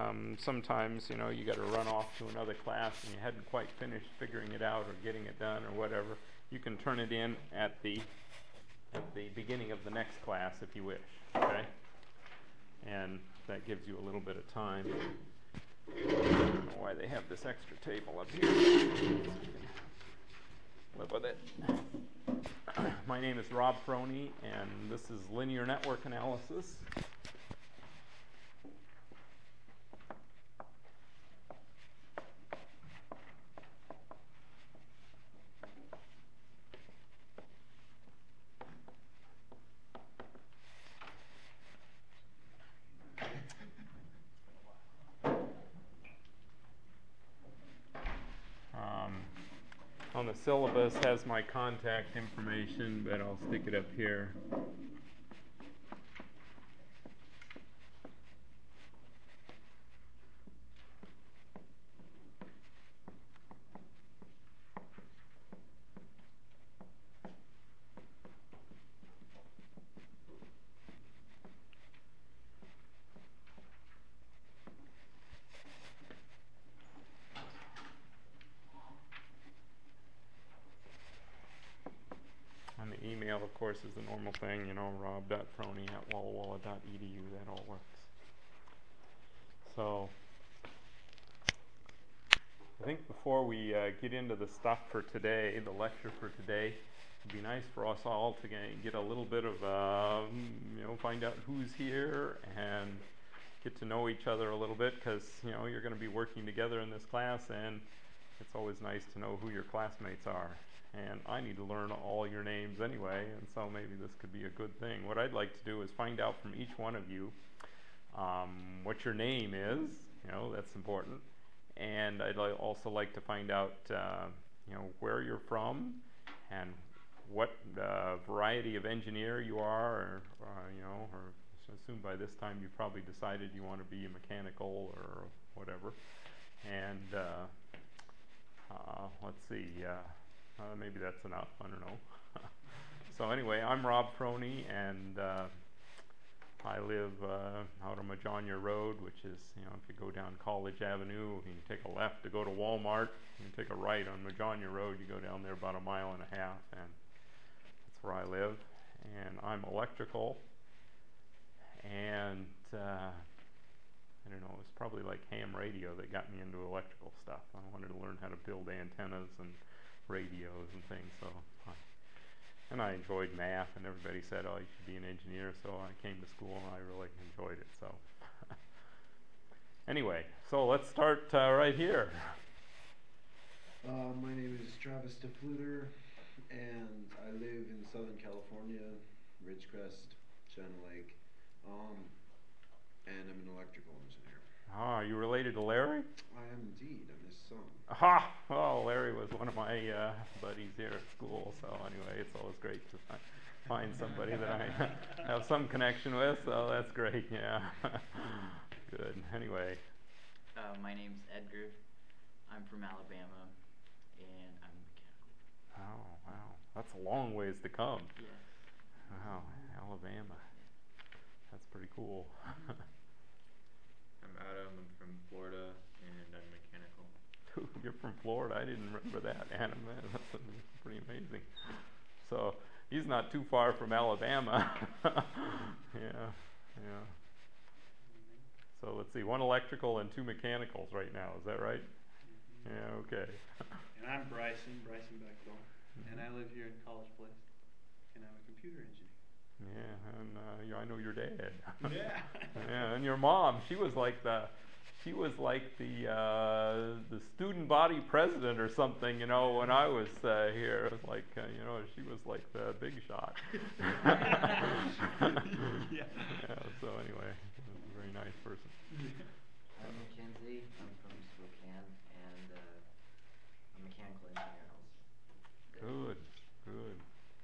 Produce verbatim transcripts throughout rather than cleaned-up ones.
um, sometimes, you know, you got to run off to another class and you hadn't quite finished figuring it out or getting it done or whatever, you can turn it in at the at the beginning of the next class if you wish, okay? And that gives you a little bit of time. I don't know why they have this extra table up here. Live with it. My name is Rob Froney, and this is Linear Network Analysis. On the syllabus has my contact information, but I'll stick it up here. Email, of course, is the normal thing, you know, rob dot froney at walla walla dot e d u. That all works. So, I think before we uh, get into the stuff for today, the lecture for today, it'd be nice for us all to get a little bit of, uh, you know, find out who's here and get to know each other a little bit, because, you know, you're going to be working together in this class, and it's always nice to know who your classmates are. And I need to learn all your names anyway, and so maybe this could be a good thing. What I'd like to do is find out from each one of you um, what your name is. You know, that's important. And I'd li- also like to find out, uh, you know, where you're from and what uh, variety of engineer you are, or, uh, you know, or I assume by this time you've probably decided you want to be a mechanical or whatever. And uh, uh, let's see. Uh, Uh, maybe that's enough. I don't know. So anyway, I'm Rob Froney, and uh, I live uh, out on Majogna Road, which is, you know, if you go down College Avenue, you can take a left to go to Walmart. You can take a right on Majogna Road. You go down there about a mile and a half, and that's where I live. And I'm electrical, and uh, I don't know, it was probably like ham radio that got me into electrical stuff. I wanted to learn how to build antennas and radios and things, so I, and I enjoyed math, and everybody said, oh, you should be an engineer, so I came to school and I really enjoyed it. So anyway, so let's start uh, right here. Uh, my name is Travis DeFluter, and I live in Southern California, Ridgecrest, Channel Lake, um, and I'm an electrical engineer. Ah, are you related to Larry? I am indeed. I'm his son. Aha! Oh, Larry was one of my uh, buddies here at school, so anyway, it's always great to fi- find somebody that I have some connection with, so that's great, yeah. Good. Anyway. Uh, my name's Edgar. I'm from Alabama, and I'm mechanical. Oh, wow. That's a long ways to come. Yes. Wow, Alabama. That's pretty cool. I'm Adam. I'm from Florida, and I'm mechanical. You're from Florida. I didn't remember that, Adam. Man, that's pretty amazing. So he's not too far from Alabama. Yeah, yeah. So let's see, one electrical and two mechanicals right now. Is that right? Mm-hmm. Yeah. Okay. And I'm Bryson, Bryson Beckville, mm-hmm. and I live here in College Place, and I'm a computer engineer. Yeah, and uh, you know, I know your dad. Yeah. Yeah, and your mom. She was like the, she was like the uh, the student body president or something. You know, when I was uh, here, like uh, you know, she was like the big shot. Yeah. Yeah. So anyway, a very nice person. I'm Mackenzie. I'm from Spokane, and uh, I'm a mechanical engineer also. Good. Good.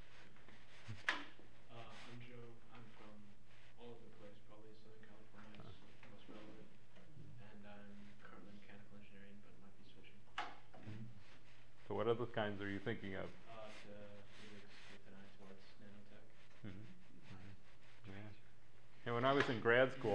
Uh, I'm Joe. I'm from all over the place, probably Southern California is the most relevant, and I'm currently mechanical engineering, but might be switching. Mm-hmm. So what other kinds are you thinking of? Uh, to physics with an eye towards nanotech. Mm-hmm. Mm-hmm. Yeah. And when I was in grad school,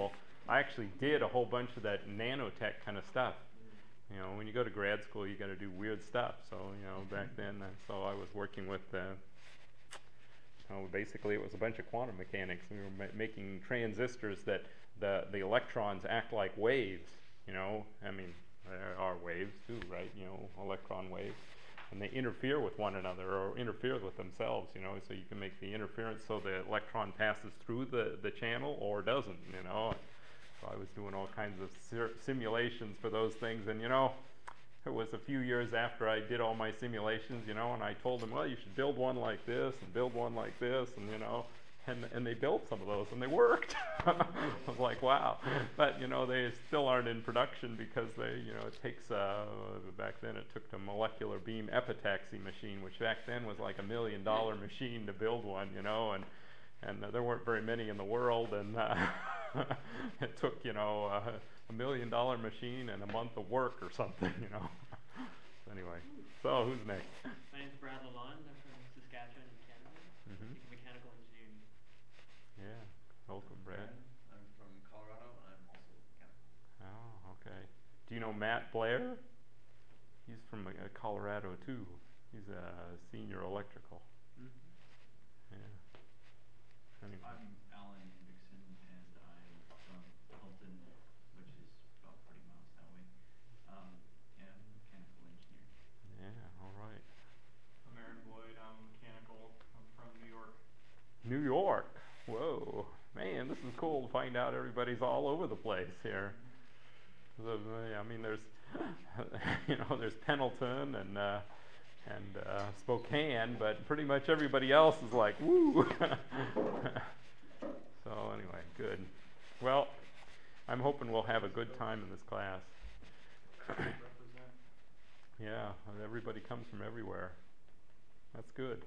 I actually did a whole bunch of that nanotech kind of stuff. You know, when you go to grad school, you got to do weird stuff. So, you know, back then, uh, so I was working with, uh, oh, basically it was a bunch of quantum mechanics. We were ma making transistors that the, the electrons act like waves, you know. I mean, there are waves too, right? You know, electron waves. And they interfere with one another or interfere with themselves, you know, so you can make the interference so the electron passes through the, the channel or doesn't, you know. So I was doing all kinds of simulations for those things, and you know, it was a few years after I did all my simulations, you know, and I told them, well, you should build one like this and build one like this, and you know, and, and they built some of those, and they worked. I was like, wow. But, you know, they still aren't in production because they, you know, it takes, uh, back then it took a molecular beam epitaxy machine, which back then was like a million dollar machine to build one, you know, and, and uh, there weren't very many in the world, and uh, it took, you know, uh, a million dollar machine and a month of work or something, you know. So anyway, so who's next? My name's Brad Lalonde. I'm from Saskatchewan in Canada. Mm-hmm. I'm mechanical engineering. Yeah, welcome, Brad. I'm from Colorado, and I'm also mechanical. Oh, okay. Do you know Matt Blair? He's from uh, Colorado too. He's a senior electrical. Mm-hmm. Yeah. Anyway. I'm Alan Hendrickson, and I'm from Hilton, which is about forty miles that way, um, and I'm a mechanical engineer. Yeah, all right. I'm Aaron Boyd. I'm mechanical. I'm from New York. New York. Whoa, man, this is cool to find out everybody's all over the place here. So, I mean, there's, you know, there's Pendleton and uh, and uh, Spokane, but pretty much everybody else is like, woo. So anyway, good. Well, I'm hoping we'll have a good time in this class. Represent. Yeah, everybody comes from everywhere. That's good.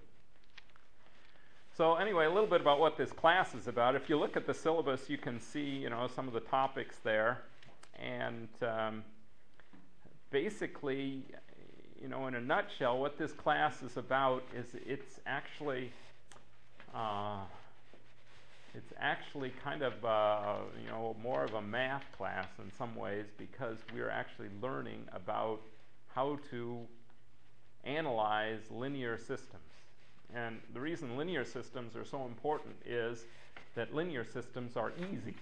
So anyway, a little bit about what this class is about. If you look at the syllabus, you can see, you know, some of the topics there. And um, basically, you know, in a nutshell, what this class is about is it's actually, uh, it's actually kind of, uh, you know, more of a math class in some ways, because we're actually learning about how to analyze linear systems. And the reason linear systems are so important is that linear systems are easy.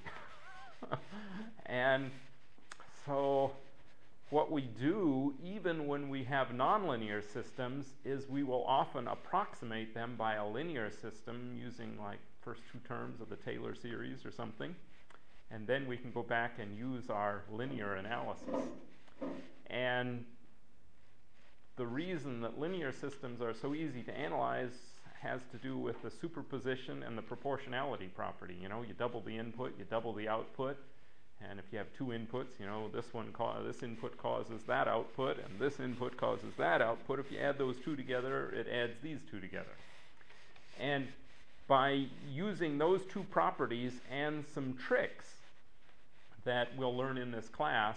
And so what we do, even when we have nonlinear systems, is we will often approximate them by a linear system using like first two terms of the Taylor series or something. And then we can go back and use our linear analysis. And the reason that linear systems are so easy to analyze has to do with the superposition and the proportionality property. You know, you double the input, you double the output, and if you have two inputs, you know, this one ca this input causes that output, and this input causes that output. If you add those two together, it adds these two together. And by using those two properties and some tricks that we'll learn in this class,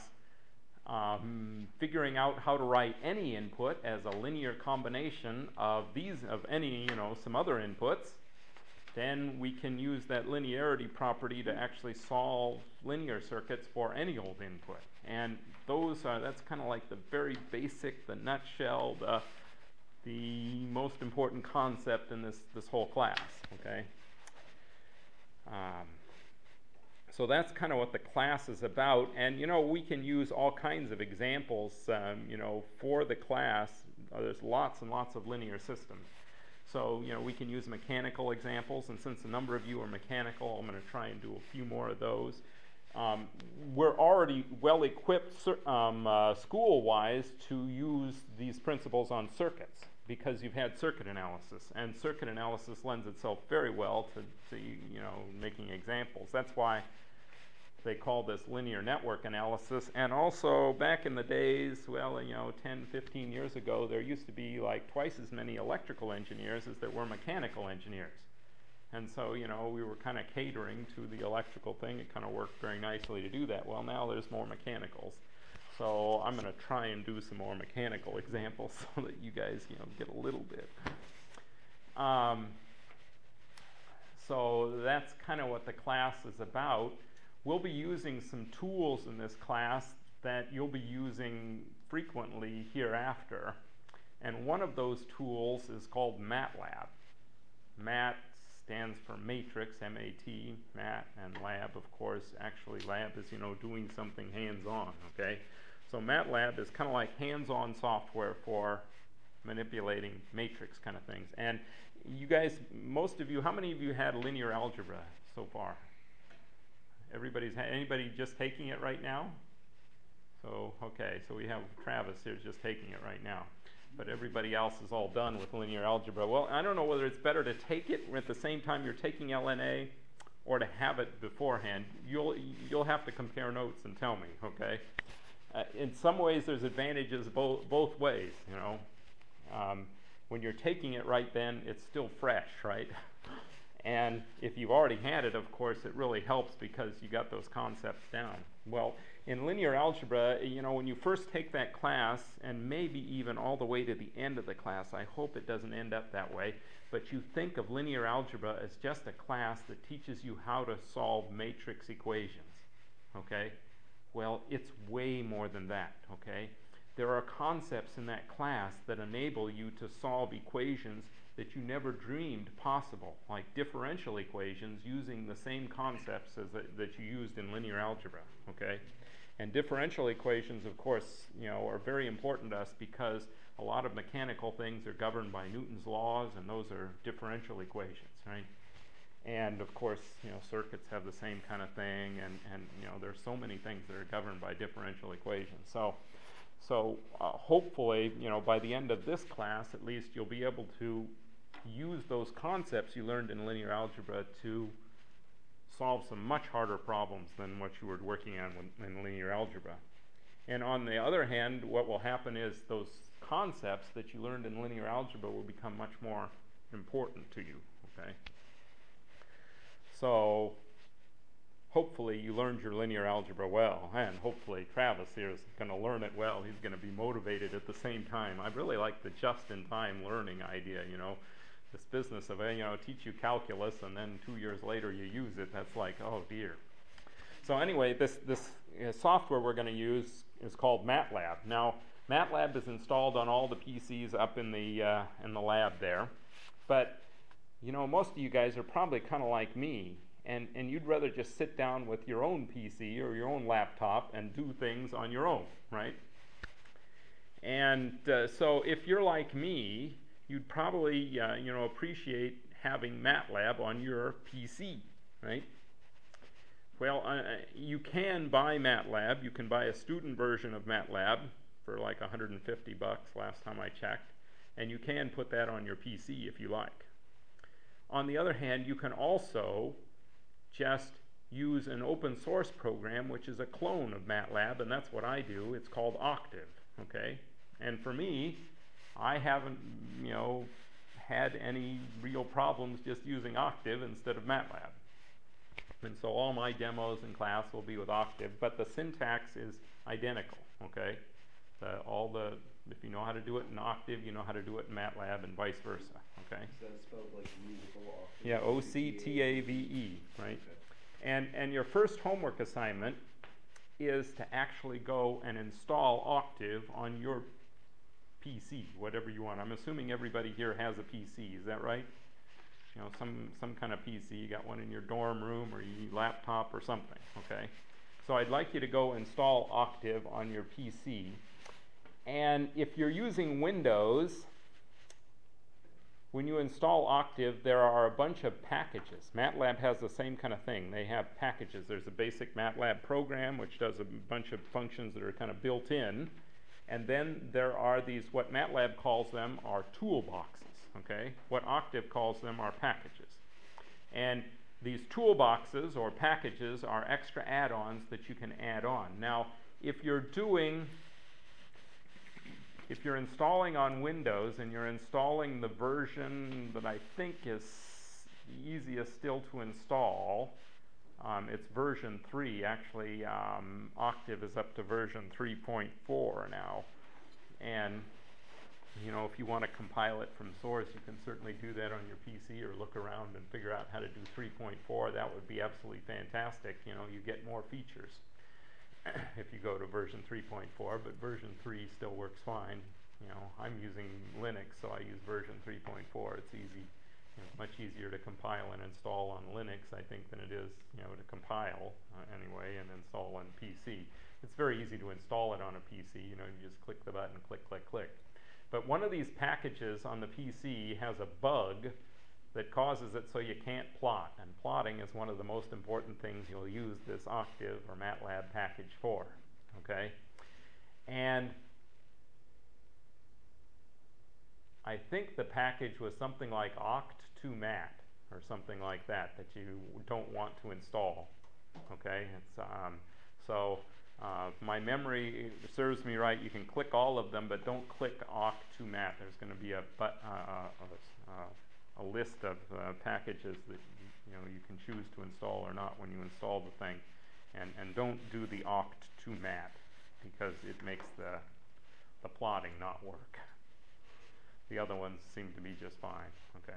Um, figuring out how to write any input as a linear combination of these, of any, you know, some other inputs, then we can use that linearity property to actually solve linear circuits for any old input. And those are, that's kind of like the very basic, the nutshell, the, the most important concept in this, this whole class, okay? Um, So that's kind of what the class is about. And, you know, we can use all kinds of examples, um, you know, for the class. Uh, there's lots and lots of linear systems. So, you know, we can use mechanical examples. And since a number of you are mechanical, I'm going to try and do a few more of those. Um, we're already well equipped um, uh, school-wise to use these principles on circuits, because you've had circuit analysis. And circuit analysis lends itself very well to, to you know, making examples. That's why they call this linear network analysis. And also, back in the days, well, you know, ten, fifteen years ago, there used to be like twice as many electrical engineers as there were mechanical engineers. And so, you know, we were kind of catering to the electrical thing. It kind of worked very nicely to do that. Well, now there's more mechanicals. So I'm going to try and do some more mechanical examples so that you guys, you know, get a little bit. Um, so that's kind of what the class is about. we'll be using some tools in this class that you'll be using frequently hereafter. And one of those tools is called MATLAB. MAT stands for matrix, M A T, MAT, and lab, of course. Actually, lab is, you know, doing something hands-on, okay? So MATLAB is kind of like hands-on software for manipulating matrix kind of things. And you guys, most of you, how many of you had linear algebra so far? Everybody's, ha anybody just taking it right now? So, okay, so we have Travis here just taking it right now. But everybody else is all done with linear algebra. Well, I don't know whether it's better to take it at the same time you're taking L N A or to have it beforehand. You'll, you'll have to compare notes and tell me, okay? Uh, in some ways, there's advantages bo both ways, you know. Um, when you're taking it right then, it's still fresh, right? And if you've already had it, of course, it really helps because you got those concepts down. Well, in linear algebra, you know, when you first take that class, and maybe even all the way to the end of the class, I hope it doesn't end up that way, but you think of linear algebra as just a class that teaches you how to solve matrix equations, okay? Well, it's way more than that, okay? There are concepts in that class that enable you to solve equations that you never dreamed possible, like differential equations using the same concepts as that, that you used in linear algebra, okay? And differential equations, of course, you know, are very important to us because a lot of mechanical things are governed by Newton's laws, and those are differential equations, right? And of course, you know, circuits have the same kind of thing, and, and you know, there's so many things that are governed by differential equations. So, so uh, hopefully, you know, by the end of this class, at least, you'll be able to use those concepts you learned in linear algebra to solve some much harder problems than what you were working on in linear algebra. And on the other hand, what will happen is those concepts that you learned in linear algebra will become much more important to you, okay? So hopefully you learned your linear algebra well, and hopefully Travis here is going to learn it well. He's going to be motivated at the same time. I really like the just-in-time learning idea, you know. This business of, you know, teach you calculus and then two years later you use it, that's like, oh dear. So anyway, this, this uh, software we're going to use is called MATLAB. Now, MATLAB is installed on all the P Cs up in the, uh, in the lab there. But, you know, most of you guys are probably kind of like me, and, and you'd rather just sit down with your own P C or your own laptop and do things on your own, right? And uh, so if you're like me, you'd probably, uh, you know, appreciate having MATLAB on your P C, right? Well, uh, you can buy MATLAB. You can buy a student version of MATLAB for like a hundred fifty bucks last time I checked, and you can put that on your P C if you like. On the other hand, you can also just use an open source program which is a clone of MATLAB, and that's what I do. It's called Octave, okay? And for me, I haven't, you know, had any real problems just using Octave instead of MATLAB. And so all my demos in class will be with Octave, but the syntax is identical, okay? The, all the, if you know how to do it in Octave, you know how to do it in MATLAB and vice versa, okay? Is that spelled like musical octave? Yeah, O C T A V E, right? Okay. And, and your first homework assignment is to actually go and install Octave on your P C, whatever you want. I'm assuming everybody here has a P C, is that right? You know, some, some kind of P C, you got one in your dorm room or your laptop or something, okay? So I'd like you to go install Octave on your P C. And if you're using Windows, when you install Octave, there are a bunch of packages. MATLAB has the same kind of thing. They have packages. There's a basic MATLAB program, which does a bunch of functions that are kind of built in. And then there are these, what MATLAB calls them are toolboxes, okay? What Octave calls them are packages. And these toolboxes or packages are extra add-ons that you can add on. Now, if you're doing, if you're installing on Windows and you're installing the version that I think is the easiest still to install, Um, it's version three. Actually, um, Octave is up to version three point four now. And you know, if you want to compile it from source, you can certainly do that on your P C or look around and figure out how to do three point four. That would be absolutely fantastic. You know, you get more features if you go to version three point four, but version three still works fine. You know, I'm using Linux, so I use version three point four. It's easy, you know, much easier to compile and install on Linux, I think, than it is, you know, to compile uh, anyway and install on P C. It's very easy to install it on a P C. You know, you just click the button, click, click, click. But one of these packages on the P C has a bug that causes it so you can't plot. And plotting is one of the most important things you'll use this Octave or MATLAB package for. Okay? And I think the package was something like oct two mat or something like that that you don't want to install. Okay? It's, um, so uh, if my memory serves me right, you can click all of them, but don't click oct two mat. There's going to be a, but, uh, a, a list of uh, packages that you know you can choose to install or not when you install the thing. And, and don't do the oct two mat because it makes the, the plotting not work. The other ones seem to be just fine, okay?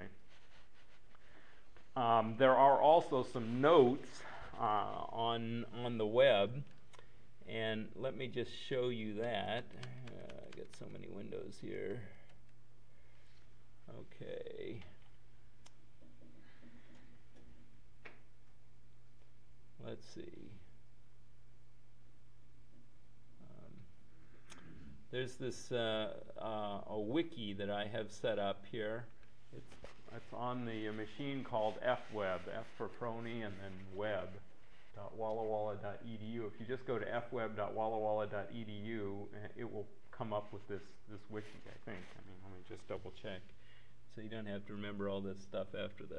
Um, there are also some notes uh, on, on the web, and let me just show you that. Uh, I got so many windows here. Okay. Let's see. There's this uh, uh, a wiki that I have set up here. It's, it's on the machine called F web, F for Prony and then web dot walla walla dot e d u. If you just go to f web dot walla walla dot e d u, it will come up with this, this wiki, I think. I mean, let me just double check. So you don't have to remember all this stuff after the...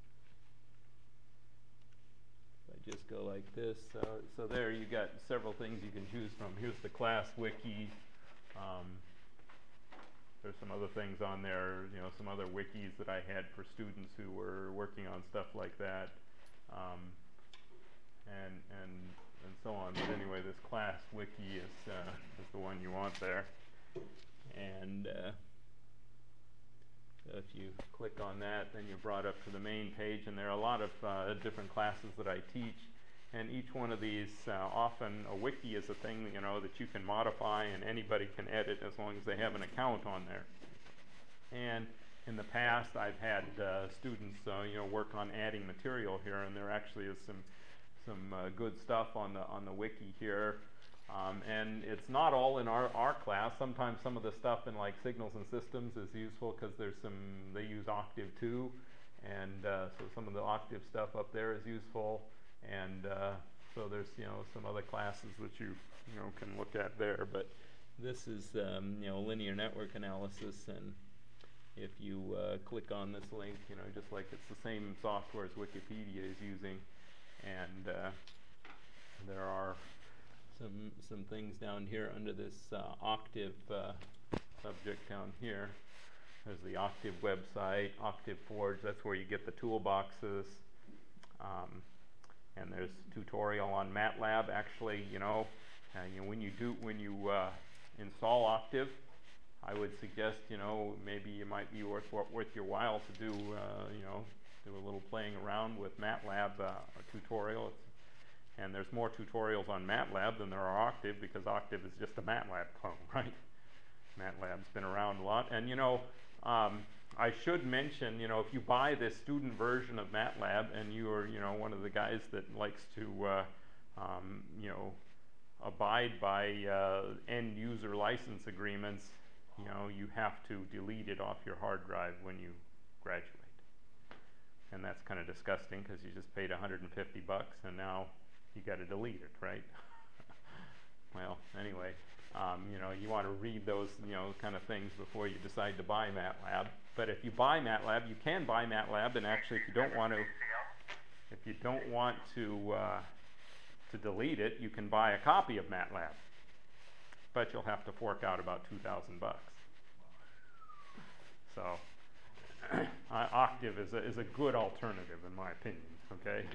If I just go like this. So, so there you got several things you can choose from. Here's the class wiki. Um, there's some other things on there, you know, some other wikis that I had for students who were working on stuff like that, um, and and and so on. But anyway, this class wiki is uh, is the one you want there. And uh, so if you click on that, then you're brought up to the main page, and there are a lot of uh, different classes that I teach. And each one of these, uh, often a wiki is a thing, you know, that you can modify and anybody can edit as long as they have an account on there. And in the past, I've had uh, students, uh, you know, work on adding material here, and there actually is some some uh, good stuff on the on the wiki here. Um, and it's not all in our our class. Sometimes some of the stuff in like signals and systems is useful because there's some they use Octave too, and uh, so some of the Octave stuff up there is useful. And uh, so there's, you know, some other classes that you, you know, can look at there. But this is, um, you know, linear network analysis. And if you uh, click on this link, you know, just like it's the same software as Wikipedia is using. And uh, there are some some things down here under this uh, Octave uh, subject down here. There's the Octave website, Octave Forge. That's where you get the toolboxes. Um, And there's tutorial on MATLAB. Actually, you know, uh, you know when you do when you uh, install Octave, I would suggest, you know, maybe it might be worth worth your while to do, uh, you know, do a little playing around with MATLAB uh, tutorial. It's, and there's more tutorials on MATLAB than there are Octave because Octave is just a MATLAB clone, right? MATLAB's been around a lot, and you know. Um, I should mention, you know, if you buy this student version of MATLAB and you are, you know, one of the guys that likes to, uh, um, you know, abide by uh, end user license agreements, you know, you have to delete it off your hard drive when you graduate. And that's kind of disgusting because you just paid one hundred fifty bucks and now you got to delete it, right? Well, anyway, um, you know, you want to read those, you know, kind of things before you decide to buy MATLAB. But if you buy MATLAB, you can buy MATLAB, and actually, if you don't want to, if you don't want to uh, to delete it, you can buy a copy of MATLAB. But you'll have to fork out about two thousand bucks. So, uh, Octave is a is a good alternative, in my opinion. Okay.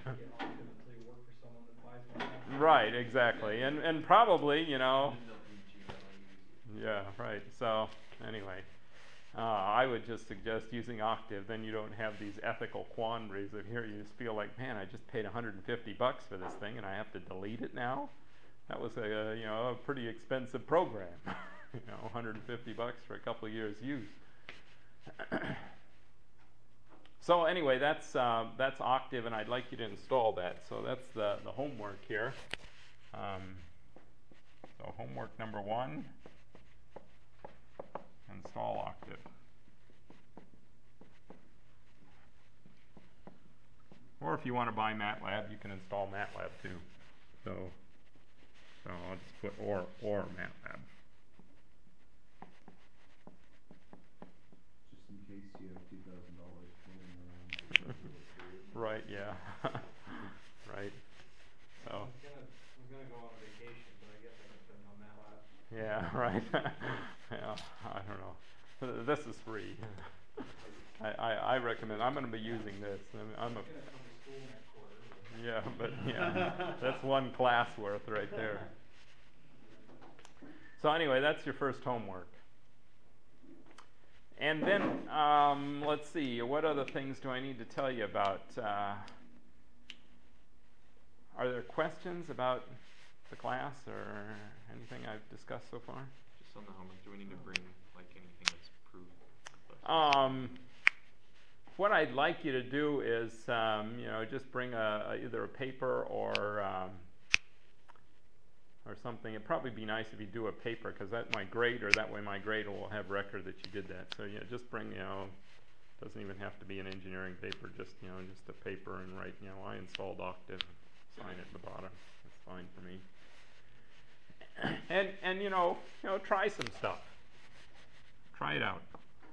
Right. Exactly. And and probably, you know. Yeah. Right. So anyway. uh, I would just suggest using Octave. Then you don't have these ethical quandaries of here you just feel like, man, I just paid one hundred fifty bucks for this thing and I have to delete it now. That was a, uh, you know, a pretty expensive program. You know, one hundred fifty bucks for a couple of years use. So anyway, that's uh, that's Octave, and I'd like you to install that. So that's the, the homework here. Um, so homework number one, install Octave. Or if you want to buy MATLAB, you can install MATLAB too. So, so I'll just put or or MATLAB. Just in case you have two thousand dollars floating around. Right, yeah. Right. So. I was gonna, I was gonna go on vacation, but I guess I can spend on MATLAB. Yeah, right. Yeah, I don't know. This is free. I, I, I recommend, I'm going to be using this. I mean, I'm a, I'm gonna come to school next quarter. yeah, but yeah, that's one class worth right there. So anyway, that's your first homework. And then, um, let's see, what other things do I need to tell you about? Uh, are there questions about the class or anything I've discussed so far? Just on the homework, do we need to bring like anything that's proof? Um, what I'd like you to do is, um, you know, just bring a, a either a paper or um, or something. It'd probably be nice if you do a paper, because that my grader, that way my grader will have record that you did that. So yeah, just bring, you know, doesn't even have to be an engineering paper, just, you know, just a paper and write, you know, I installed Octave, sign it at the bottom. That's fine for me. And and you know, you know, try some stuff. Try it out.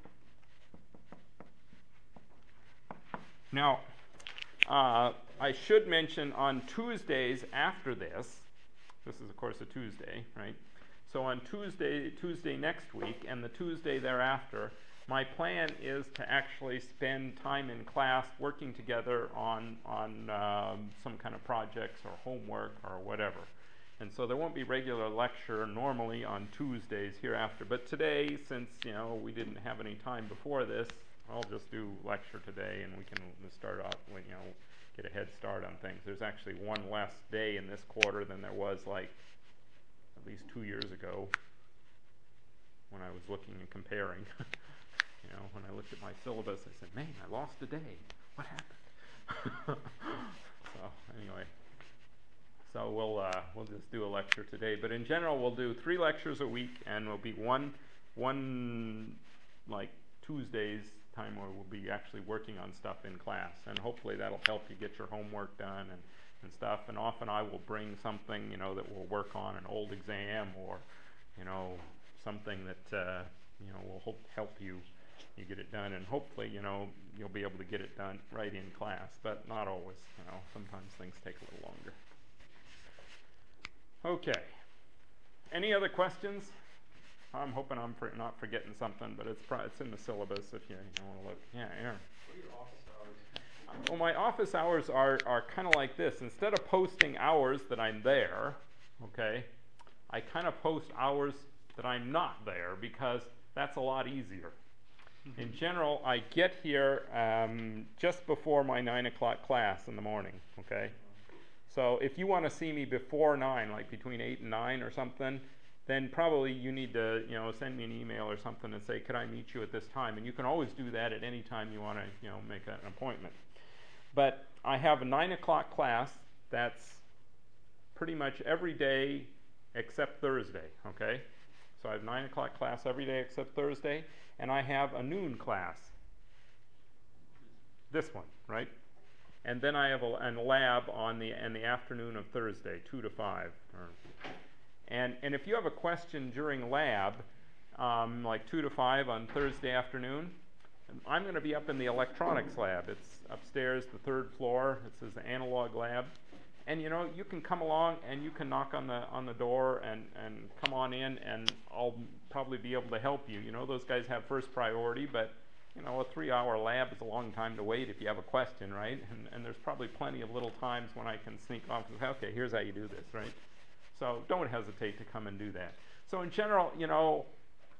Now, uh, I should mention on Tuesdays after this, this is of course a Tuesday, right? So on Tuesday, Tuesday next week and the Tuesday thereafter, my plan is to actually spend time in class working together on, on um, some kind of projects or homework or whatever. And so there won't be regular lecture normally on Tuesdays hereafter. But today, since, you know, we didn't have any time before this, I'll just do lecture today and we can start out, you know, get a head start on things. There's actually one less day in this quarter than there was like at least two years ago when I was looking and comparing. You know, when I looked at my syllabus, I said, man, I lost a day. What happened? So anyway, so we'll uh, we'll just do a lecture today. But in general, we'll do three lectures a week, and we'll be one one like Tuesdays time where we'll be actually working on stuff in class, and hopefully that'll help you get your homework done and and stuff. And often I will bring something, you know, that we'll work on, an old exam, or you know, something that uh, you know will help help you. You get it done, and hopefully, you know, you'll be able to get it done right in class, but not always. You know, sometimes things take a little longer. Okay. Any other questions? I'm hoping I'm for not forgetting something, but it's pro it's in the syllabus if you, you want to look. Yeah, Aaron. What are your office hours? Well, my office hours are are kind of like this. Instead of posting hours that I'm there, okay, I kind of post hours that I'm not there, because that's a lot easier. In general, I get here um, just before my nine o'clock class in the morning, okay? So if you want to see me before nine, like between eight and nine or something, then probably you need to, you know, send me an email or something and say, could I meet you at this time? And you can always do that at any time you want to, you know, make an appointment. But I have a nine o'clock class that's pretty much every day except Thursday, okay? So I have nine o'clock class every day except Thursday. And I have a noon class, this one, right? And then I have a, a lab on the in the afternoon of Thursday, two to five. Or, and and if you have a question during lab, um, like two to five on Thursday afternoon, I'm going to be up in the electronics lab. It's upstairs, the third floor. It says the analog lab. And you know, you can come along and you can knock on the on the door and and come on in, and I'll probably be able to help you. You know, those guys have first priority, but you know, a three-hour lab is a long time to wait if you have a question, right? And and there's probably plenty of little times when I can sneak off and say, okay, here's how you do this, right? So don't hesitate to come and do that. So in general, you know,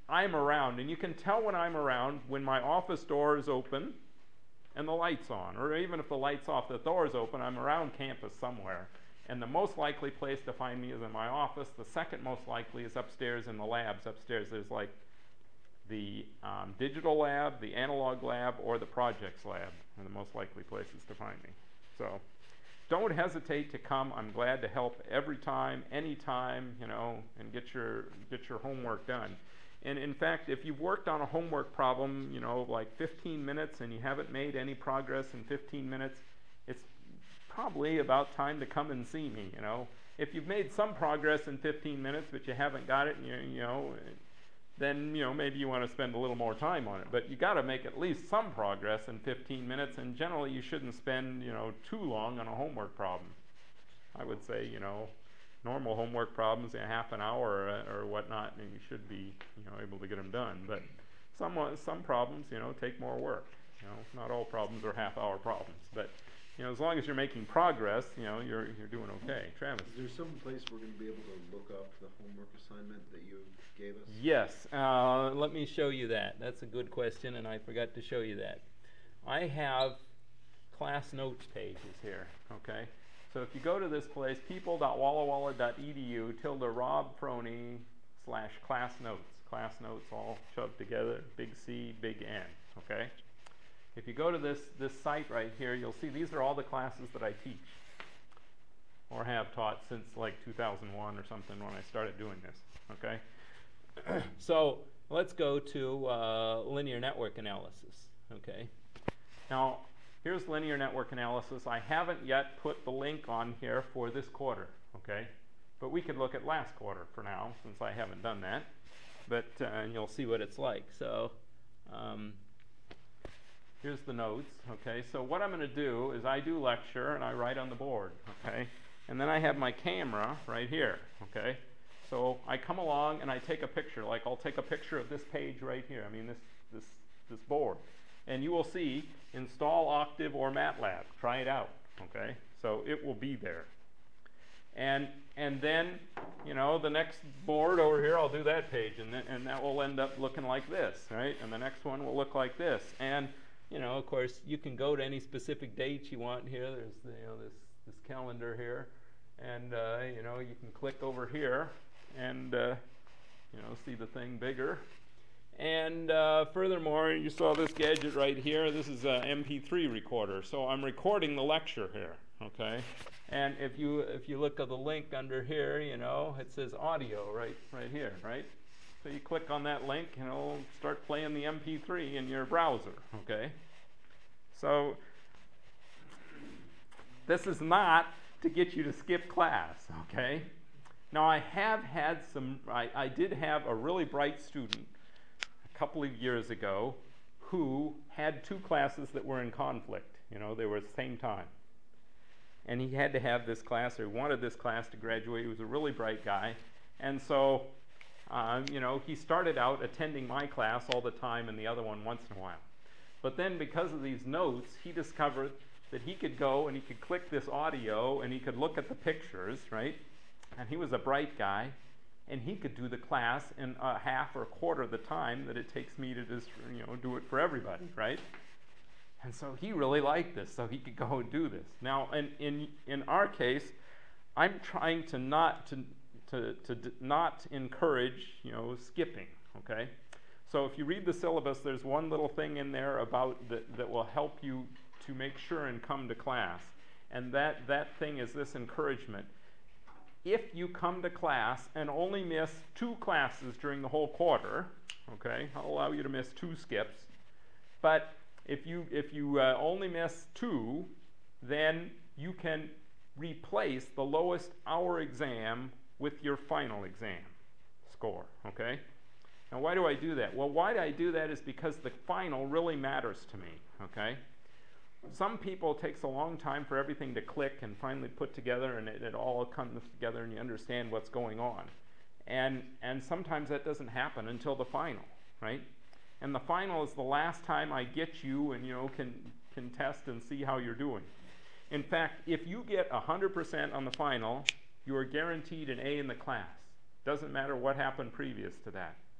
I'm around. And you can tell when I'm around when my office door is open and the light's on. Or even if the light's off, the door's open, I'm around campus somewhere. And the most likely place to find me is in my office. The second most likely is upstairs in the labs. Upstairs there's like the um, digital lab, the analog lab, or the projects lab are the most likely places to find me. So don't hesitate to come. I'm glad to help every time, anytime, you know, and get your get your homework done. And in fact, if you've worked on a homework problem, you know, like fifteen minutes and you haven't made any progress in fifteen minutes, it's probably about time to come and see me, you know. If you've made some progress in fifteen minutes but you haven't got it, and you, you know, then, you know, maybe you want to spend a little more time on it. But you got to make at least some progress in fifteen minutes, and generally you shouldn't spend, you know, too long on a homework problem. I would say, you know, normal homework problems in half an hour or, or whatnot, and you should be, you know, able to get them done. But some some problems, you know, take more work. You know, not all problems are half-hour problems, but you know, as long as you're making progress, you know, you're you're doing okay. Travis. Is there some place we're going to be able to look up the homework assignment that you gave us? Yes. Uh, let me show you that. That's a good question, and I forgot to show you that. I have class notes pages here, okay? So if you go to this place, people dot walla walla dot e d u tilde Rob Froney slash class notes. Class notes all shoved together, big C, big N, okay? If you go to this, this site right here, you'll see these are all the classes that I teach or have taught since like two thousand one or something when I started doing this, okay? So let's go to uh, linear network analysis, okay? Now, here's linear network analysis. I haven't yet put the link on here for this quarter, okay? But we could look at last quarter for now, since I haven't done that. But, uh, and you'll see what it's like. So, um, here's the notes, okay? So what I'm going to do is I do lecture and I write on the board, okay? And then I have my camera right here, okay? So I come along and I take a picture. Like I'll take a picture of this page right here. I mean this this this board. And you will see install Octave or MATLAB. Try it out, okay? So it will be there. And and then, you know, the next board over here, I'll do that page, and then, and that will end up looking like this, right? And the next one will look like this. And you know, of course, you can go to any specific dates you want here. There's, you know, this, this calendar here. And, uh, you know, you can click over here and, uh, you know, see the thing bigger. And uh, furthermore, you saw this gadget right here. This is an M P three recorder. So I'm recording the lecture here, okay? And if you, if you look at the link under here, you know, it says audio right, right here, right? So you click on that link and it'll start playing the M P three in your browser, okay? So this is not to get you to skip class, okay? Now I have had some, I, I did have a really bright student a couple of years ago who had two classes that were in conflict. You know, they were at the same time. And he had to have this class, or he wanted this class to graduate. He was a really bright guy. And so Um, you know, he started out attending my class all the time and the other one once in a while. But then because of these notes, he discovered that he could go and he could click this audio and he could look at the pictures, right? And he was a bright guy, and he could do the class in a half or a quarter of the time that it takes me to just, you know, do it for everybody, right? And so he really liked this, so he could go and do this. Now, in in, in our case, I'm trying to not to To, to d not encourage, you know, skipping, okay? So if you read the syllabus, there's one little thing in there about that, that will help you to make sure and come to class. And that, that thing is this encouragement. If you come to class and only miss two classes during the whole quarter, okay, I'll allow you to miss two skips. But if you, if you uh, only miss two, then you can replace the lowest hour exam with your final exam score, okay? Now, why do I do that? Well, why do I do that is because the final really matters to me, okay? Some people, it takes a long time for everything to click and finally put together, and it, it all comes together and you understand what's going on. And, and sometimes that doesn't happen until the final, right? And the final is the last time I get you and, you know, can, can test and see how you're doing. In fact, if you get one hundred percent on the final, you are guaranteed an A in the class. Doesn't matter what happened previous to that.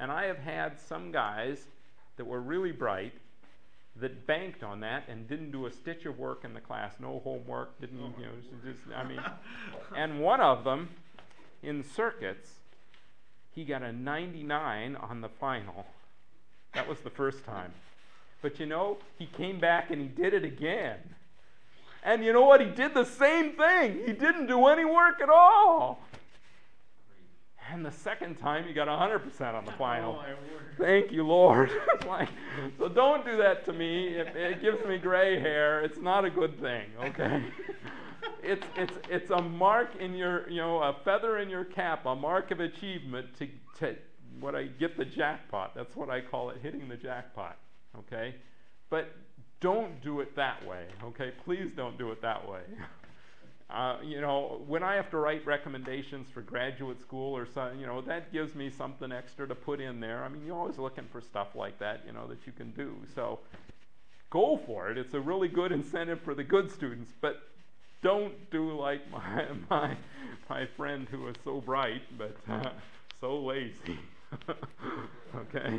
And I have had some guys that were really bright that banked on that and didn't do a stitch of work in the class, no homework, didn't, you know, just, I mean, and one of them in circuits, he got a ninety-nine on the final. That was the first time. But you know, he came back and he did it again. And you know what? He did the same thing. He didn't do any work at all. And the second time, he got one hundred percent on the final. Oh, my word. Thank you, Lord. It's like, so don't do that to me. It, it gives me gray hair. It's not a good thing, okay? It's, it's, it's a mark in your, you know, a feather in your cap, a mark of achievement to, to what I get the jackpot. That's what I call it, hitting the jackpot, okay? But don't do it that way, okay? Please don't do it that way. Uh, you know, when I have to write recommendations for graduate school or something, you know, that gives me something extra to put in there. I mean, you're always looking for stuff like that, you know, that you can do. So go for it. It's a really good incentive for the good students, but don't do like my my, my friend who was so bright, but uh, so lazy. Okay?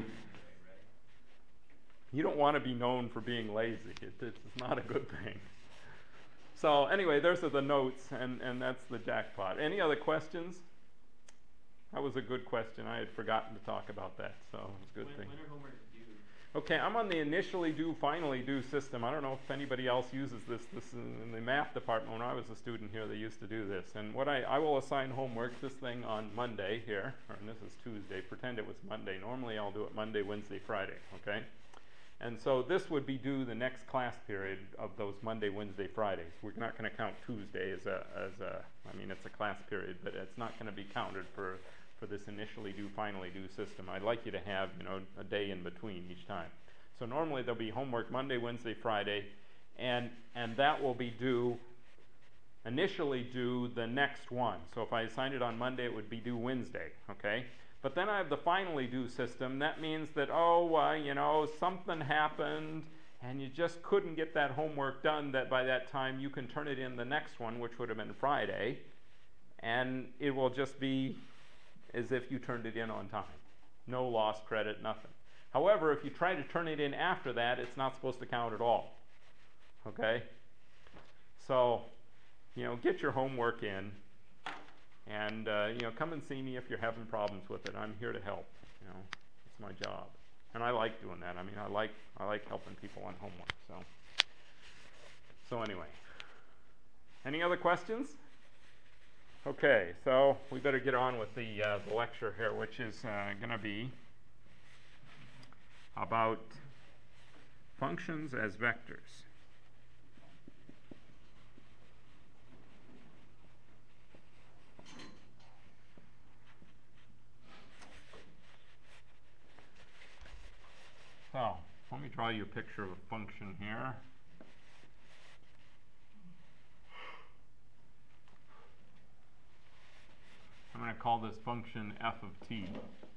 You don't want to be known for being lazy. It, it's not a good thing. So anyway, those are the notes, and, and that's the jackpot. Any other questions? That was a good question. I had forgotten to talk about that, so it was a good when, thing. when are homework due? Okay, I'm on the initially due, finally due system. I don't know if anybody else uses this. This is in the math department. When I was a student here, they used to do this. And what I, I will assign homework, this thing on Monday here, or and this is Tuesday. Pretend it was Monday. Normally I'll do it Monday, Wednesday, Friday, okay? And so this would be due the next class period of those Monday, Wednesday, Fridays. We're not going to count Tuesday as a, as a, I mean, it's a class period, but it's not going to be counted for, for this initially due, finally due system. I'd like you to have, you know, a day in between each time. So normally there'll be homework Monday, Wednesday, Friday, and, and that will be due, initially due the next one. So if I assigned it on Monday, it would be due Wednesday, okay? But then I have the finally due system. That means that, oh, uh, you know, something happened and you just couldn't get that homework done, that by that time you can turn it in the next one, which would have been Friday, and it will just be as if you turned it in on time. No lost credit, nothing. However, if you try to turn it in after that, it's not supposed to count at all. Okay? So, you know, get your homework in. And, uh, you know, come and see me if you're having problems with it. I'm here to help. You know, it's my job. And I like doing that. I mean, I like, I like helping people on homework. So, so anyway. Any other questions? Okay, so we better get on with the, uh, the lecture here, which is uh, going to be about functions as vectors. So, let me draw you a picture of a function here. I'm going to call this function f of t. You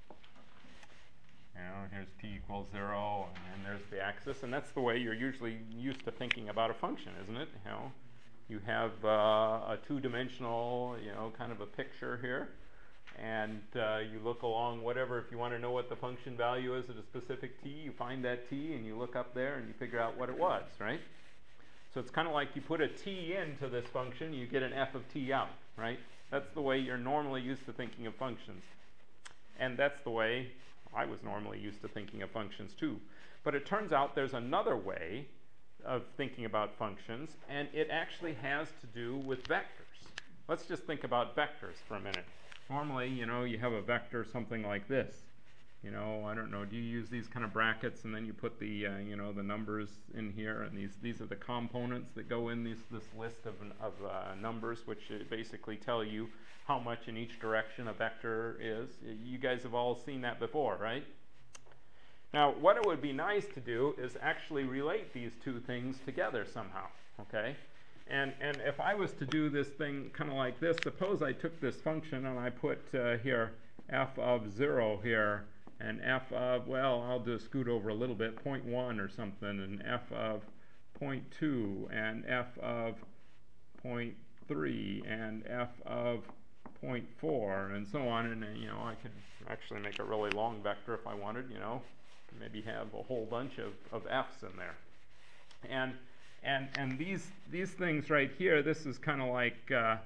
know, here's t equals zero, and there's the axis, and that's the way you're usually used to thinking about a function, isn't it? You know, you have uh, a two-dimensional, you know, kind of a picture here. And uh, you look along whatever, if you want to know what the function value is at a specific t, you find that t and you look up there and you figure out what it was, right? So it's kind of like you put a t into this function, you get an f of t out, right? That's the way you're normally used to thinking of functions. And that's the way I was normally used to thinking of functions too. But it turns out there's another way of thinking about functions, and it actually has to do with vectors. Let's just think about vectors for a minute. Normally, you know, you have a vector something like this. You know, I don't know, do you use these kind of brackets and then you put the, uh, you know, the numbers in here, and these these are the components that go in this, this list of, of uh, numbers, which basically tell you how much in each direction a vector is. You guys have all seen that before, right? Now, what it would be nice to do is actually relate these two things together somehow, okay? And, and if I was to do this thing kind of like this, suppose I took this function and I put uh, here f of zero here, and f of, well, I'll just scoot over a little bit, zero point one or something, and f of zero point two, and f of zero point three, and f of zero point four, and so on. And uh, you know, I could actually make a really long vector if I wanted. You know, maybe have a whole bunch of, of f's in there. And and and these these things right here, this is kind of like uh,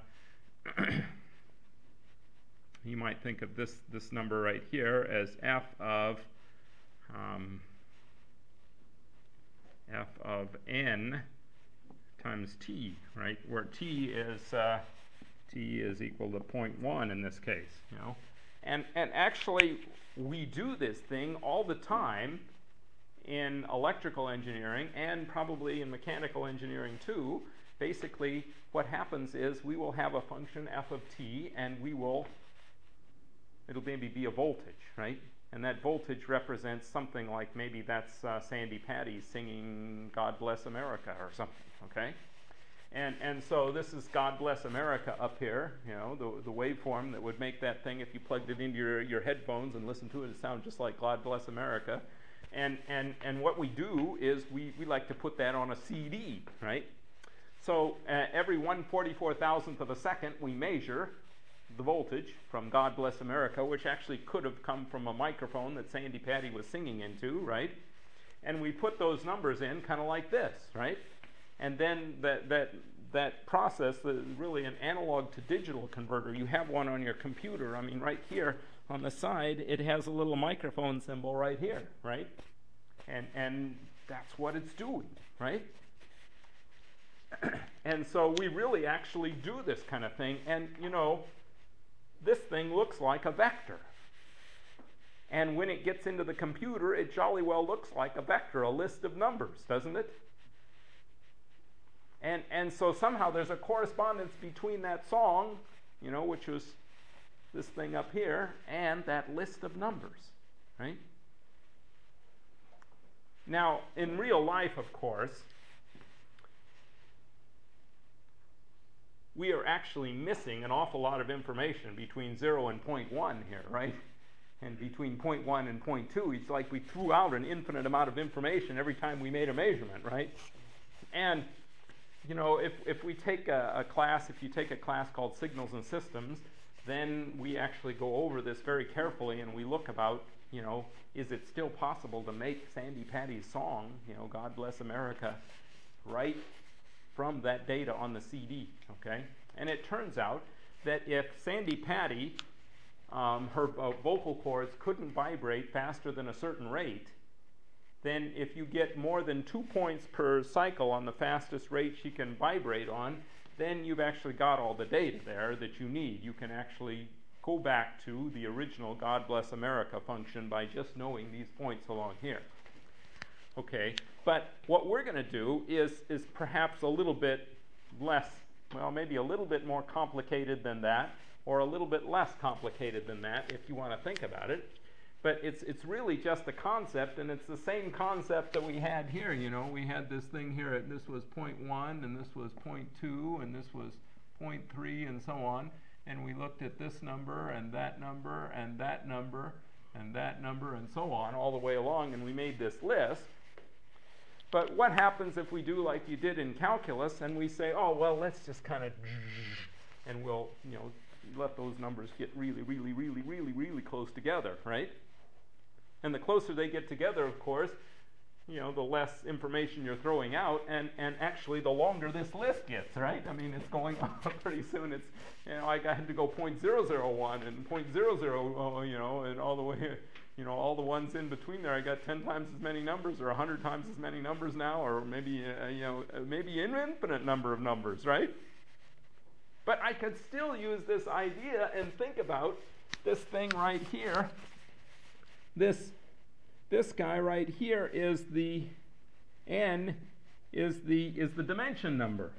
you might think of this this number right here as f of um, f of n times t, right? Where t is uh, t is equal to zero point one in this case, you know. And and actually, we do this thing all the time in electrical engineering and probably in mechanical engineering too. Basically, what happens is we will have a function f of t, and we will, it'll maybe be a voltage, right? And that voltage represents something like, maybe that's uh, Sandy Patty singing God Bless America or something, okay? And, and so this is God Bless America up here, you know, the, the waveform that would make that thing, if you plugged it into your, your headphones and listened to it, it sounds just like God Bless America. And, and, and what we do is we, we like to put that on a C D, right? So uh, every one forty-four thousandth of a second, we measure the voltage from God Bless America, which actually could have come from a microphone that Sandy Patty was singing into, right? And we put those numbers in kind of like this, right? And then that, that, that process is really an analog to digital converter. You have one on your computer. I mean, right here on the side, it has a little microphone symbol right here, right? And, and that's what it's doing, right? And so we really actually do this kind of thing. And, you know, this thing looks like a vector. And when it gets into the computer, it jolly well looks like a vector, a list of numbers, doesn't it? And, and so somehow there's a correspondence between that song, you know, which was this thing up here, and that list of numbers, right? Now, in real life, of course, we are actually missing an awful lot of information between zero and zero point one here, right? And between zero point one and zero point two, it's like we threw out an infinite amount of information every time we made a measurement, right? And, you know, if, if we take a, a class, if you take a class called Signals and Systems, then we actually go over this very carefully, and we look about, you know, is it still possible to make Sandy Patty's song, you know, God Bless America, right from that data on the C D, okay? And it turns out that if Sandy Patty, um, her uh, vocal cords couldn't vibrate faster than a certain rate, then if you get more than two points per cycle on the fastest rate she can vibrate on, then you've actually got all the data there that you need. You can actually go back to the original God Bless America function by just knowing these points along here. Okay, but what we're going to do is, is perhaps a little bit less, well, maybe a little bit more complicated than that, or a little bit less complicated than that, if you want to think about it. But it's, it's really just a concept, and it's the same concept that we had here. You know, we had this thing here, this was zero point one, and this was zero point two, and this was zero point three, and so on. And we looked at this number, and that number, and that number, and that number, and so on, all the way along, and we made this list. But what happens if we do like you did in calculus, and we say, oh, well, let's just kind of, and we'll, you know, let those numbers get really, really, really, really, really close together, right? And the closer they get together, of course, you know, the less information you're throwing out, and, and actually the longer this list gets, right? I mean, it's going up pretty soon. It's, you know, I had to go zero point zero zero one and zero point zero zero, you know, and all the way, you know, all the ones in between there. I got ten times as many numbers, or one hundred times as many numbers now, or maybe, uh, you know, maybe an infinite number of numbers, right? But I could still use this idea and think about this thing right here. This, this guy right here is the n is the is the dimension number.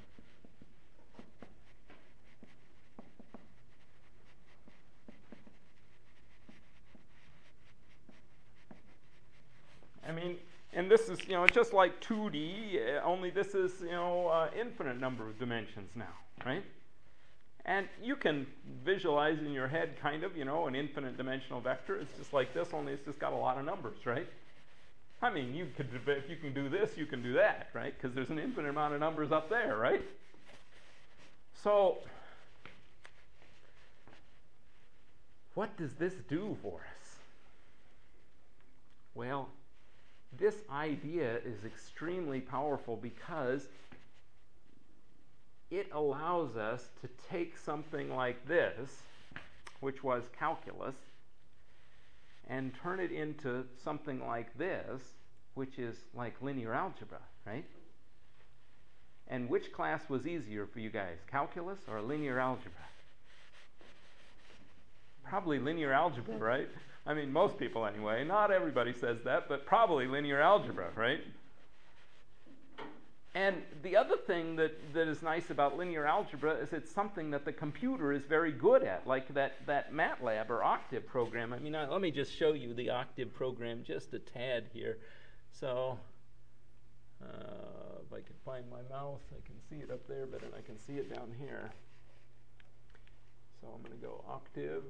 I mean, and this is, you know, just like two D, uh, only this is, you know, uh, infinite number of dimensions now, right? And you can visualize in your head kind of, you know, an infinite dimensional vector. It's just like this, only it's just got a lot of numbers, right? I mean, you could, if you can do this, you can do that, right? Because there's an infinite amount of numbers up there, right? So what does this do for us? Well, this idea is extremely powerful because it allows us to take something like this, which was calculus, and turn it into something like this, which is like linear algebra, right? And which class was easier for you guys, calculus or linear algebra? Probably linear algebra, right? I mean, most people anyway. Not everybody says that, but probably linear algebra, right? And the other thing that, that is nice about linear algebra is it's something that the computer is very good at, like that, that MATLAB or Octave program. I mean, I, let me just show you the Octave program just a tad here. So uh, if I can find my mouse, I can see it up there, but then I can see it down here. So I'm going to go Octave.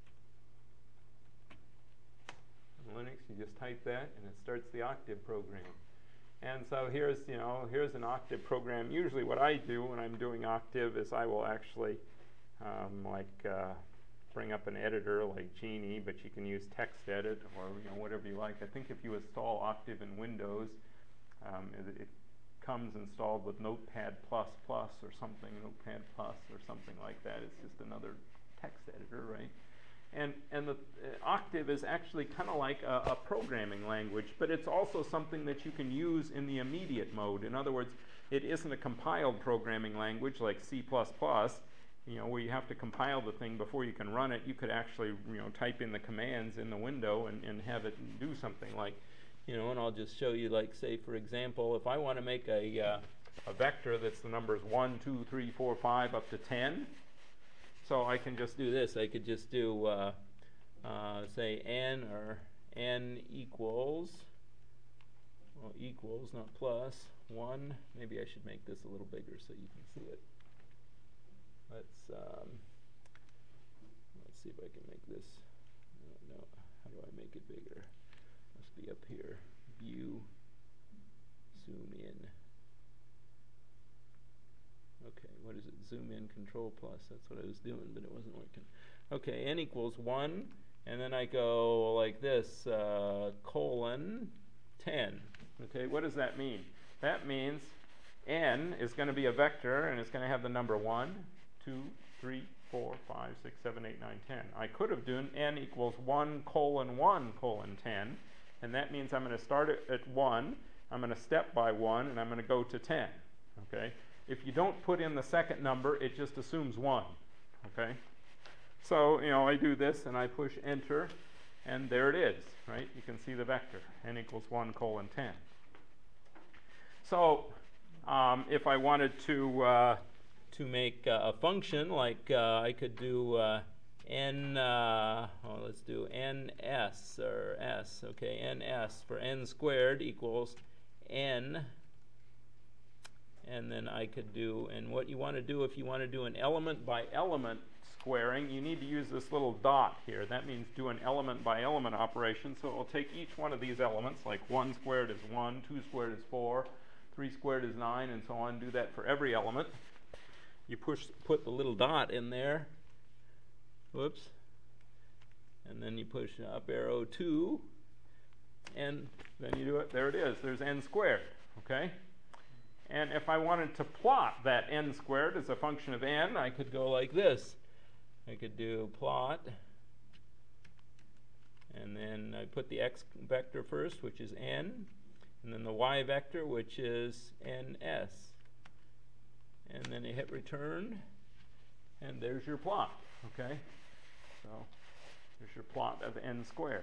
In Linux, you just type that, and it starts the Octave program. And so here's, you know, here's an Octave program. Usually what I do when I'm doing Octave is I will actually um, like uh, bring up an editor like Genie, but you can use TextEdit or you know whatever you like. I think if you install Octave in Windows, um, it, it comes installed with Notepad plus plus or something, Notepad plus or something like that. It's just another text editor, right? And, and the uh, Octave is actually kind of like a, a programming language, but it's also something that you can use in the immediate mode. In other words, it isn't a compiled programming language like C plus plus, you know, where you have to compile the thing before you can run it. You could actually, you know, type in the commands in the window and, and have it do something like, you know, and I'll just show you, like, say, for example, if I want to make a, uh, a vector that's the numbers one, two, three, four, five, up to ten, so I can just do this. I could just do, uh, uh, say, n or n equals, well, equals, not plus, one. Maybe I should make this a little bigger so you can see it. Let's, um, let's see if I can make this. No, no, how do I make it bigger? Must be up here. View, zoom in. Okay, what is it? Zoom in, control plus. That's what I was doing, but it wasn't working. Okay, n equals one, and then I go like this, uh, colon ten. Okay, what does that mean? That means n is going to be a vector, and it's going to have the number one, two, three, four, five, six, seven, eight, nine, ten. I could have done n equals one colon one colon ten, and that means I'm going to start it at one, I'm going to step by one, and I'm going to go to ten. Okay? If you don't put in the second number, it just assumes one, okay? So, you know, I do this and I push enter, and there it is, right? You can see the vector, n equals one colon ten. So, um, if I wanted to, uh, to make uh, a function, like uh, I could do uh, n, uh, well, let's do ns, or s, okay, ns for n squared equals n, and then I could do, and what you want to do if you want to do an element by element squaring, you need to use this little dot here. That means do an element by element operation. So it will take each one of these elements, like one squared is one, two squared is four, three squared is nine, and so on. Do that for every element. You push, put the little dot in there. Whoops. And then you push up arrow two, and then you do it. There it is. There's n squared, okay? And if I wanted to plot that n squared as a function of n, I could go like this. I could do plot, and then I put the x vector first, which is n, and then the y vector, which is ns. And then you hit return, and there's your plot, okay? So there's your plot of n squared.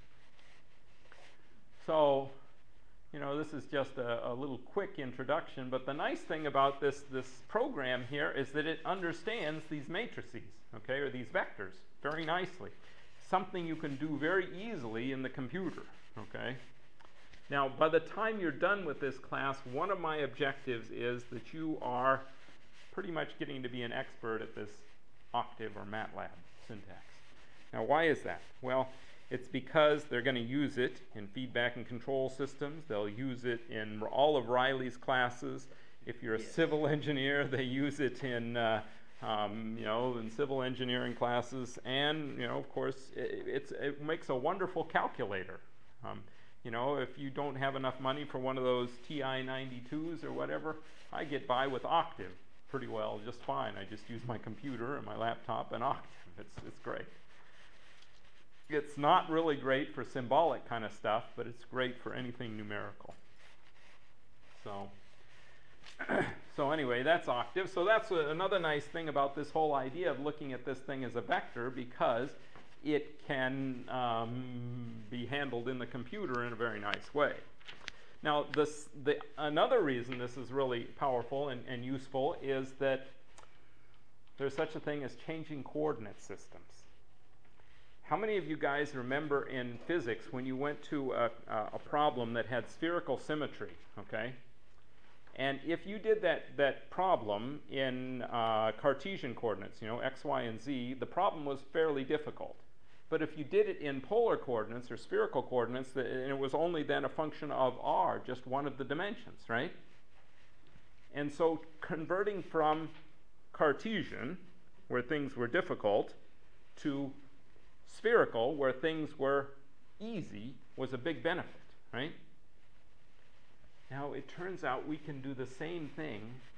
So, you know, this is just a, a little quick introduction, but the nice thing about this, this program here is that it understands these matrices, okay, or these vectors very nicely. Something you can do very easily in the computer, okay? Now, by the time you're done with this class, one of my objectives is that you are pretty much getting to be an expert at this Octave or MATLAB syntax. Now, why is that? Well, it's because they're going to use it in feedback and control systems. They'll use it in all of Riley's classes. If you're a Yes. civil engineer, they use it in uh, um, you know, in civil engineering classes, and, you know, of course, it, it's, it makes a wonderful calculator. Um, you know, if you don't have enough money for one of those T I ninety-twos or whatever, I get by with Octave pretty well, just fine. I just use my computer and my laptop and Octave. It's, it's great. It's not really great for symbolic kind of stuff, but it's great for anything numerical. So, so anyway, that's Octave. So that's a, another nice thing about this whole idea of looking at this thing as a vector, because it can um, be handled in the computer in a very nice way. Now, this, the, another reason this is really powerful and, and useful is that there's such a thing as changing coordinate systems. How many of you guys remember in physics when you went to a, a problem that had spherical symmetry, okay? And if you did that, that problem in uh, Cartesian coordinates, you know, x, y, and z, the problem was fairly difficult. But if you did it in polar coordinates or spherical coordinates, the, and it was only then a function of r, just one of the dimensions, right? And so converting from Cartesian, where things were difficult, to spherical, where things were easy, was a big benefit, right? Now, it turns out we can do the same thing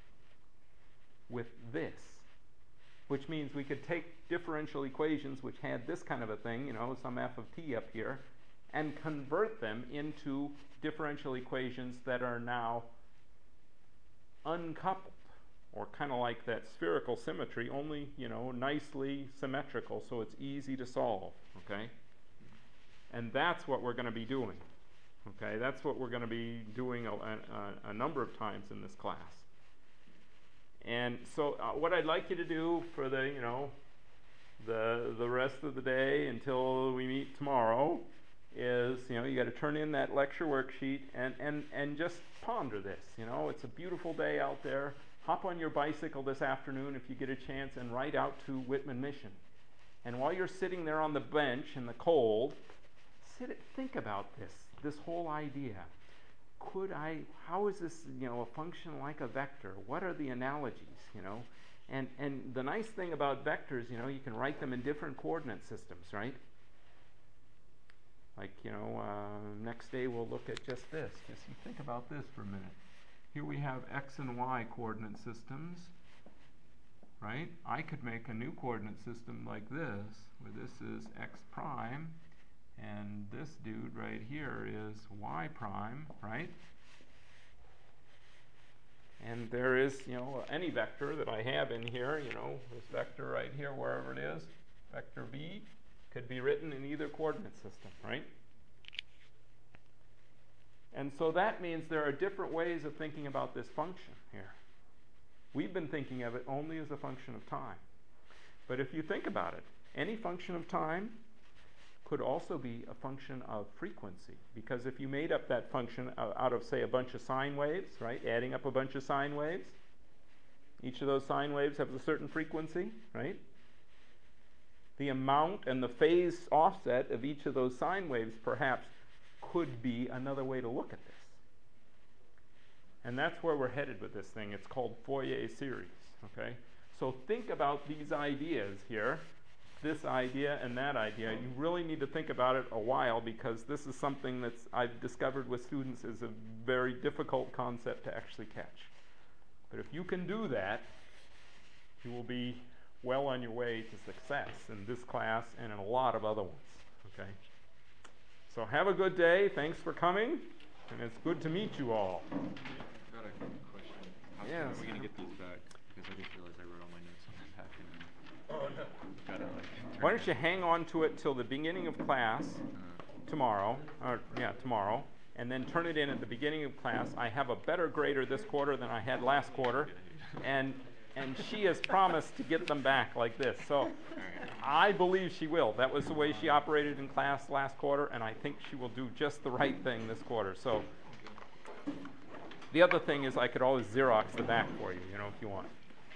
with this, which means we could take differential equations which had this kind of a thing, you know, some f of t up here, and convert them into differential equations that are now uncoupled, or kind of like that spherical symmetry, only, you know, nicely symmetrical, so it's easy to solve, okay? And that's what we're going to be doing, okay? That's what we're going to be doing a, a, a number of times in this class. And so uh, what I'd like you to do for the, you know, the, the rest of the day until we meet tomorrow is, you know, you got to turn in that lecture worksheet and, and, and just ponder this. You know, it's a beautiful day out there. Hop on your bicycle this afternoon if you get a chance and ride out to Whitman Mission. And while you're sitting there on the bench in the cold, sit, think about this, this whole idea. Could I, how is this, you know, a function like a vector? What are the analogies, you know? And, and the nice thing about vectors, you know, you can write them in different coordinate systems, right? Like, you know, uh, next day we'll look at just this. Just think about this for a minute. Here we have x and y coordinate systems, right? I could make a new coordinate system like this, where this is x prime, and this dude right here is y prime, right? And there is, you know, any vector that I have in here, you know, this vector right here, wherever it is, vector b, could be written in either coordinate system, right? And so that means there are different ways of thinking about this function here. We've been thinking of it only as a function of time. But if you think about it, any function of time could also be a function of frequency. Because if you made up that function out of, say, a bunch of sine waves, right, adding up a bunch of sine waves, each of those sine waves has a certain frequency, right? The amount and the phase offset of each of those sine waves perhaps could be another way to look at this. And that's where we're headed with this thing. It's called Fourier series, okay? So think about these ideas here, this idea and that idea. You really need to think about it a while, because this is something that's I've discovered with students is a very difficult concept to actually catch. But if you can do that, you will be well on your way to success in this class and in a lot of other ones, okay? So have a good day. Thanks for coming, and it's good to meet you all. I've got a question. How soon Yes. are we gonna get these back? Because I just realized I wrote all my notes on that back and Oh, no. gotta like. Why don't you hang on to it till the beginning of class Uh, tomorrow, or yeah, tomorrow, and then turn it in at the beginning of class. I have a better grader this quarter than I had last quarter, and and she has promised to get them back like this. So I believe she will. That was the way she operated in class last quarter, and I think she will do just the right thing this quarter. So the other thing is I could always Xerox the back for you, you know, if you want.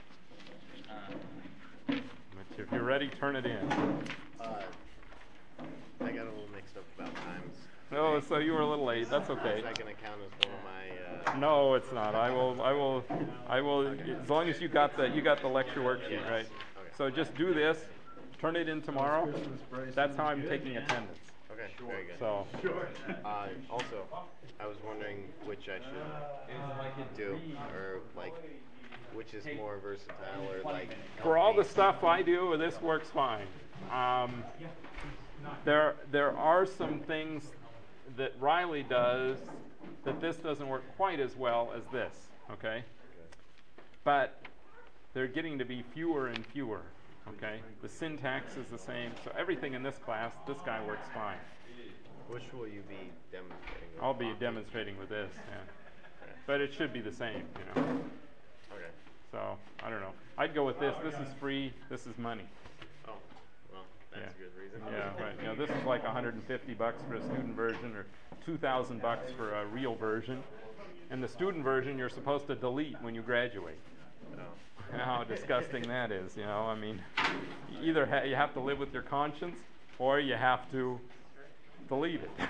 But if you're ready, turn it in. Uh, I got a little mixed up about times. Oh, so you were a little late. That's okay. Is that going to count as one of my uh, No, it's not. I will, I will, I will, as long as you got the, you got the lecture worksheet, right? Okay. So just do this, turn it in tomorrow. Christmas, Bryson. That's how I'm taking attendance. Okay, very good. So, Uh, also, I was wondering which I should do, or like, which is more versatile, or like. for all the help me. stuff I do, this works fine. Um, there, there are some things that Riley does that this doesn't work quite as well as this, okay? But they're getting to be fewer and fewer, okay? The syntax is the same, so everything in this class, this guy works fine. Which will you be demonstrating? with? I'll be demonstrating with this, yeah. But it should be the same, you know? Okay. So, I don't know. I'd go with this. This is free, this is money. Oh, well, that's Yeah. a good reason. Yeah, right. You know, this is like one hundred fifty bucks for a student version, or two thousand bucks for a real version. And the student version, you're supposed to delete when you graduate. Oh. You know how disgusting that is, you know? I mean, you either ha- you have to live with your conscience, or you have to delete it.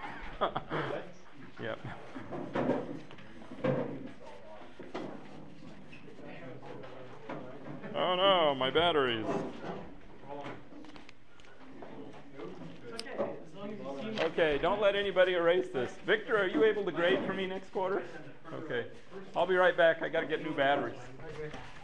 Yep. Oh no, my batteries. Okay, don't let anybody erase this. Victor, are you able to grade for me next quarter? Okay. I'll be right back. I got to get new batteries.